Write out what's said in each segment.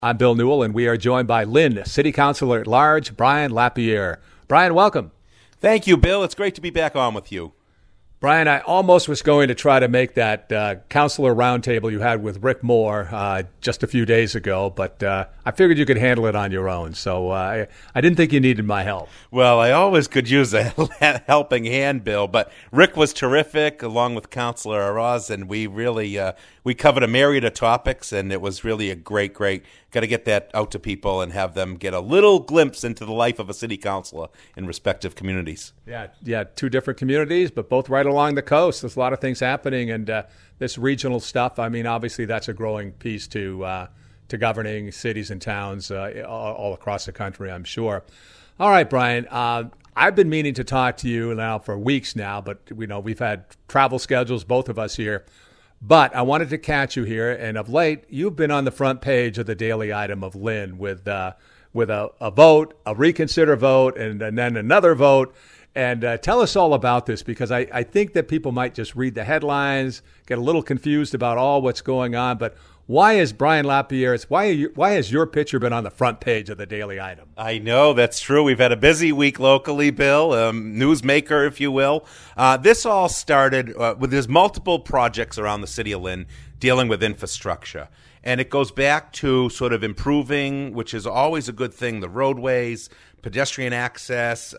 I'm Bill Newell, and we are joined by Lynn City Councilor at Large, Brian Lapierre. Brian, welcome. Thank you, Bill. It's great to be back on with you. Brian, I almost was going to try to make that councilor roundtable you had with Rick Moore just a few days ago, but I figured you could handle it on your own, so I didn't think you needed my help. Well, I always could use a helping hand, Bill, but Rick was terrific, along with Councilor Araz, and we really we covered a myriad of topics, and it was really a great, got to get that out to people and have them get a little glimpse into the life of a city councilor in respective communities. Yeah, two different communities, but both right along the coast. There's a lot of things happening, and this regional stuff, I mean, obviously that's a growing piece to governing cities and towns all across the country, I'm sure. All right, Brian, I've been meaning to talk to you now for weeks now, but we've had travel schedules, both of us here. But I wanted to catch you here, and of late, you've been on the front page of the daily item of Lynn with a vote, a reconsider vote, and then another vote. And tell us all about this, because I think that people might just read the headlines, get a little confused about all what's going on. But why is Brian Lapierre's, why has your picture been on the front page of the daily item? I know, that's true. We've had a busy week locally, Bill, newsmaker, if you will. This all started with there's multiple projects around the city of Lynn dealing with infrastructure. And it goes back to sort of improving, which is always a good thing, the roadways, pedestrian access,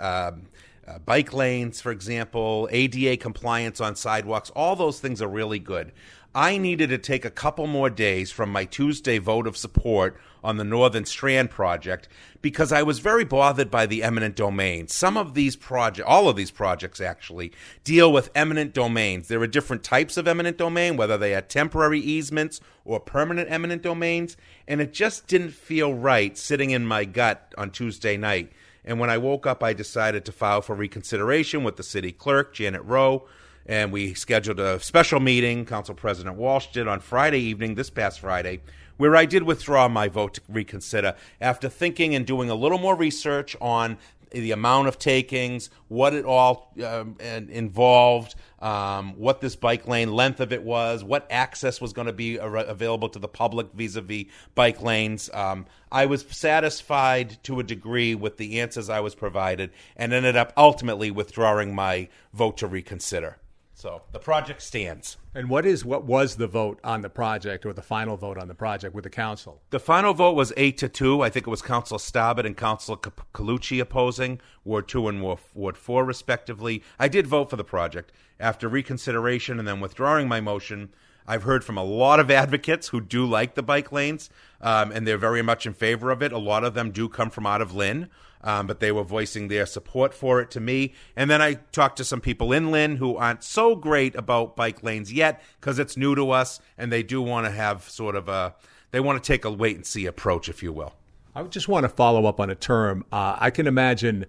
bike lanes, for example, ADA compliance on sidewalks. All those things are really good. I needed to take a couple more days from my Tuesday vote of support on the Northern Strand project because I was very bothered by the eminent domain. Some of these projects, all of these projects actually, deal with eminent domains. There are different types of eminent domain, whether they are temporary easements or permanent eminent domains, and it just didn't feel right sitting in my gut on Tuesday night. And when I woke up, I decided to file for reconsideration with the city clerk, Janet Rowe, and we scheduled a special meeting, Council President Walsh did on Friday evening, this past Friday, where I did withdraw my vote to reconsider after thinking and doing a little more research on the amount of takings, what it all involved, what this bike lane length of it was, what access was going to be available to the public vis-a-vis bike lanes. I was satisfied to a degree with the answers I was provided and ended up ultimately withdrawing my vote to reconsider. So the project stands. And what was the vote on the project, or the final vote on the project with the council? The final vote was 8-2. I think it was Councilor Stabbit and Councilor Colucci opposing, Ward 2 and Ward 4 respectively. I did vote for the project. After reconsideration and then withdrawing my motion, I've heard from a lot of advocates who do like the bike lanes, and they're very much in favor of it. A lot of them do come from out of Lynn. But they were voicing their support for it to me. And then I talked to some people in Lynn who aren't so great about bike lanes yet because it's new to us, and they do want to have sort of they want to take a wait-and-see approach, if you will. I just want to follow up on a term. I can imagine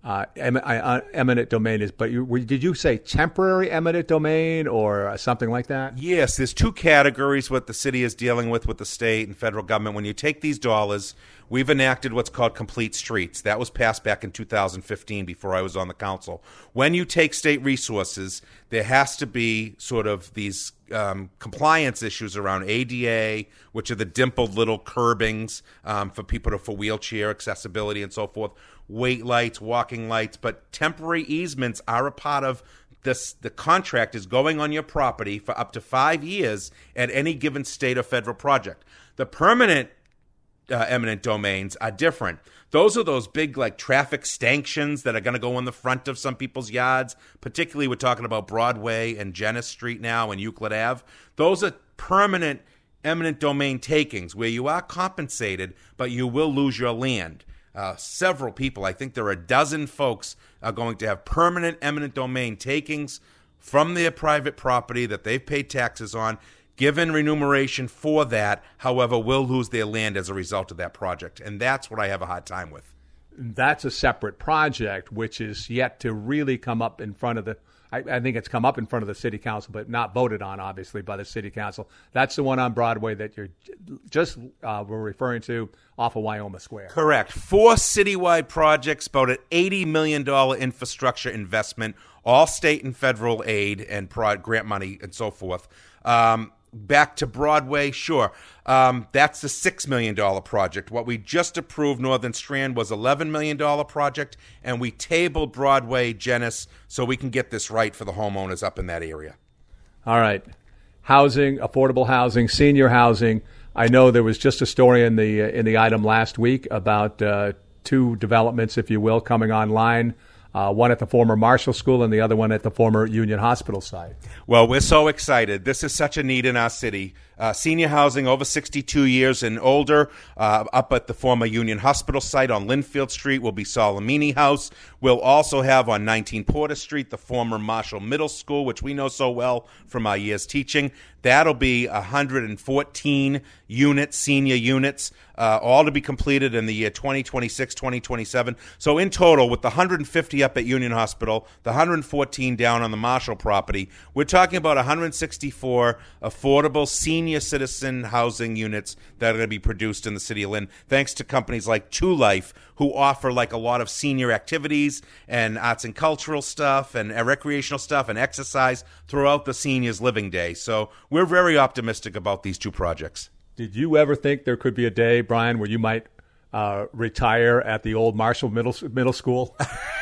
eminent domain is, but did you say temporary eminent domain or something like that? Yes, there's two categories what the city is dealing with the state and federal government. When you take these dollars, we've enacted what's called Complete Streets. That was passed back in 2015 before I was on the council. When you take state resources, there has to be sort of these compliance issues around ADA, which are the dimpled little curbings for people for wheelchair accessibility and so forth, weight lights, walking lights, but temporary easements are a part of this. The contract is going on your property for up to 5 years at any given state or federal project. The permanent eminent domains are different. Those are those big like traffic stanchions that are going to go in the front of some people's yards. Particularly, we're talking about Broadway and Jennis Street now and Euclid Ave. Those are permanent eminent domain takings where you are compensated, but you will lose your land. Several people, I think there are a dozen folks, are going to have permanent eminent domain takings from their private property that they've paid taxes on, given remuneration for that, however, will lose their land as a result of that project. And that's what I have a hard time with. That's a separate project, which is yet to really come up in front of the, I think it's come up in front of the city council, but not voted on, obviously, by the city council. That's the one on Broadway that you're just were referring to off of Wyoma Square. Correct. 4 citywide projects, about an $80 million infrastructure investment, all state and federal aid and grant money and so forth. back to Broadway, sure. That's the $6 million project. What we just approved, Northern Strand, was $11 million project, and we tabled Broadway, Janice, so we can get this right for the homeowners up in that area. All right. Housing, affordable housing, senior housing. I know there was just a story in the item last week about two developments, if you will, coming online. One at the former Marshall School and the other one at the former Union Hospital site. Well, we're so excited. This is such a need in our city. Senior housing over 62 years and older up at the former Union Hospital site on Linfield Street will be Solomini House. We'll also have on 19 Porter Street the former Marshall Middle School, which we know so well from our years teaching. That'll be 114 units, senior units, all to be completed in the year 2026, 2027. So in total, with the 150 up at Union Hospital, the 114 down on the Marshall property, we're talking about 164 affordable senior citizen housing units that are going to be produced in the city of Lynn, thanks to companies like True Life, who offer like a lot of senior activities and arts and cultural stuff and recreational stuff and exercise throughout the seniors' living day. So we're very optimistic about these two projects. Did you ever think there could be a day, Brian, where you might retire at the old Marshall Middle School?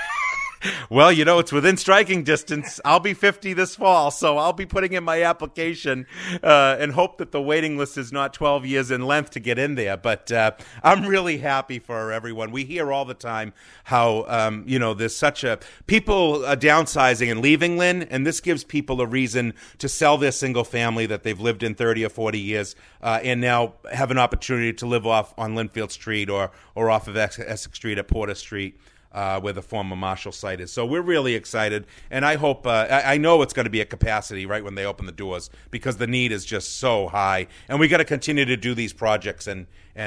Well, it's within striking distance. I'll be 50 this fall, so I'll be putting in my application and hope that the waiting list is not 12 years in length to get in there. But I'm really happy for everyone. We hear all the time how, there's such people are downsizing and leaving Lynn, and this gives people a reason to sell their single family that they've lived in 30 or 40 years and now have an opportunity to live off on Linfield Street or off of Essex Street at Porter Street. Where the former Marshall site is. So we're really excited, and I hope, I know it's going to be at capacity right when they open the doors because the need is just so high, and we got to continue to do these projects and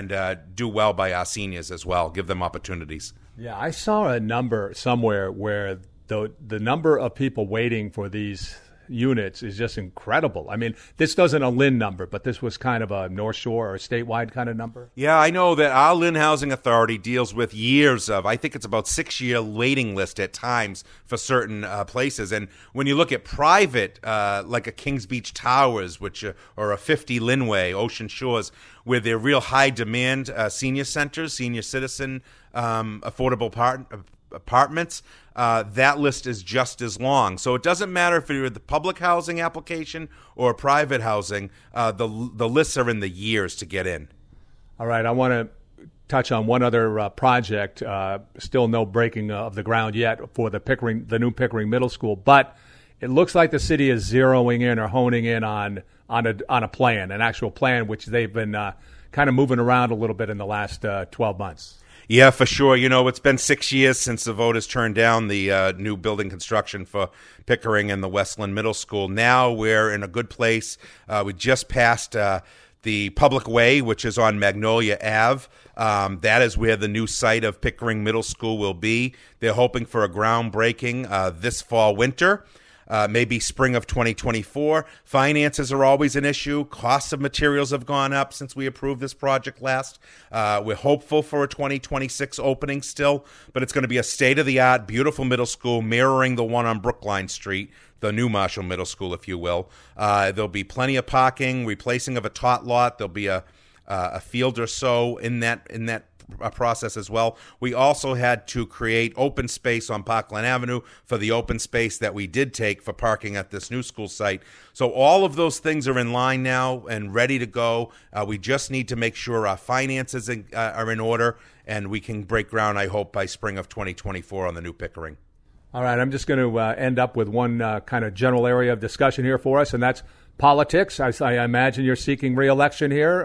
do well by our seniors as well, give them opportunities. Yeah, I saw a number somewhere where the number of people waiting for these units is just incredible. I mean, this doesn't a Lynn number, but this was kind of a North Shore or statewide kind of number. Yeah, I know that our Lynn Housing Authority deals with years of, I think it's about 6-year waiting list at times for certain places. And when you look at private, like a Kings Beach Towers, which or a 50 Linway, Ocean Shores, where they're real high demand senior centers, senior citizen affordable apartments, that list is just as long. So it doesn't matter if you're the public housing application or private housing, the lists are in the years to get in. All right, I want to touch on one other project. Still no breaking of the ground yet for the new Pickering Middle School, but it looks like the city is zeroing in or honing in on a plan, an actual plan, which they've been kind of moving around a little bit in the last 12 months. Yeah, for sure. It's been 6 years since the voters turned down the new building construction for Pickering and the Westland Middle School. Now we're in a good place. We just passed the public way, which is on Magnolia Ave. That is where the new site of Pickering Middle School will be. They're hoping for a groundbreaking this fall, winter. Maybe spring of 2024. Finances are always an issue. Costs of materials have gone up since we approved this project last. We're hopeful for a 2026 opening still, but it's going to be a state-of-the-art, beautiful middle school mirroring the one on Brookline Street, the new Marshall Middle School, if you will. There'll be plenty of parking, replacing of a tot lot. There'll be a field or so in that process as well. We also had to create open space on Parkland Avenue for the open space that we did take for parking at this new school site. So all of those things are in line now and ready to go. We just need to make sure our finances are in order, and we can break ground, I hope, by spring of 2024 on the new Pickering. All right, I'm just going to end up with one kind of general area of discussion here for us, and that's politics. I imagine you're seeking re-election here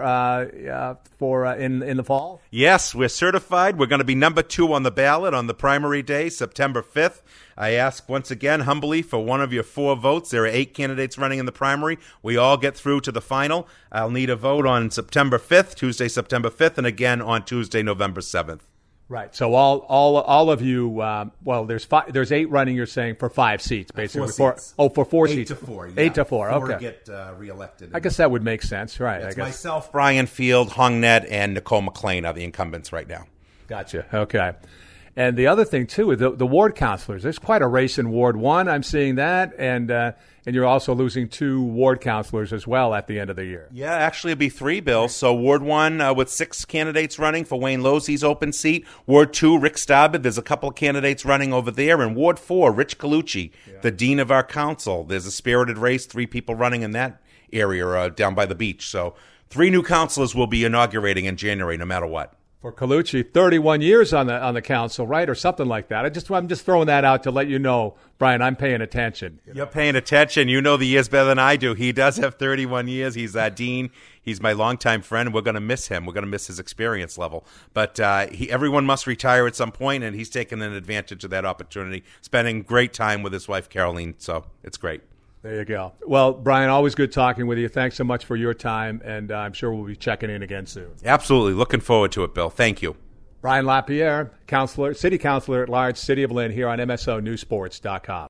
in the fall? Yes, we're certified. We're going to be number 2 on the ballot on the primary day, September 5th. I ask once again humbly for one of your 4 votes. There are 8 candidates running in the primary. We all get through to the final. I'll need a vote on September 5th, Tuesday, September 5th, and again on Tuesday, November 7th. Right. So all of you. Well, there's 8 running. You're saying for 5 seats, basically. 4 seats. For 4 8 seats. 8 to 4. Yeah. 8 to 4. 4 okay. Get reelected. I guess that would make sense, right? It's I guess. Myself, Brian Field, Hong Ned, and Nicole McLean are the incumbents right now. Gotcha. Okay. And the other thing too is the ward councilors. There's quite a race in Ward 1. I'm seeing that, and and you're also losing 2 ward councilors as well at the end of the year. Yeah, actually it'd be 3, Bill. So Ward 1 with 6 candidates running for Wayne Losey's open seat. Ward 2, Rick Starbudd, there's a couple of candidates running over there. And Ward 4, Rich Colucci, the dean of our council. There's a spirited race, 3 people running in that area down by the beach. So 3 new councilors will be inaugurating in January no matter what. For Colucci, 31 years on the council, right, or something like that. I'm just throwing that out to let you know, Brian. I'm paying attention. You're paying attention. You know the years better than I do. He does have 31 years. He's dean. He's my longtime friend. We're going to miss him. We're going to miss his experience level. But everyone must retire at some point, and he's taken an advantage of that opportunity, spending great time with his wife Caroline. So it's great. There you go. Well, Brian, always good talking with you. Thanks so much for your time, and I'm sure we'll be checking in again soon. Absolutely. Looking forward to it, Bill. Thank you. Brian LaPierre, City Councilor at Large, City of Lynn, here on MSONewsports.com.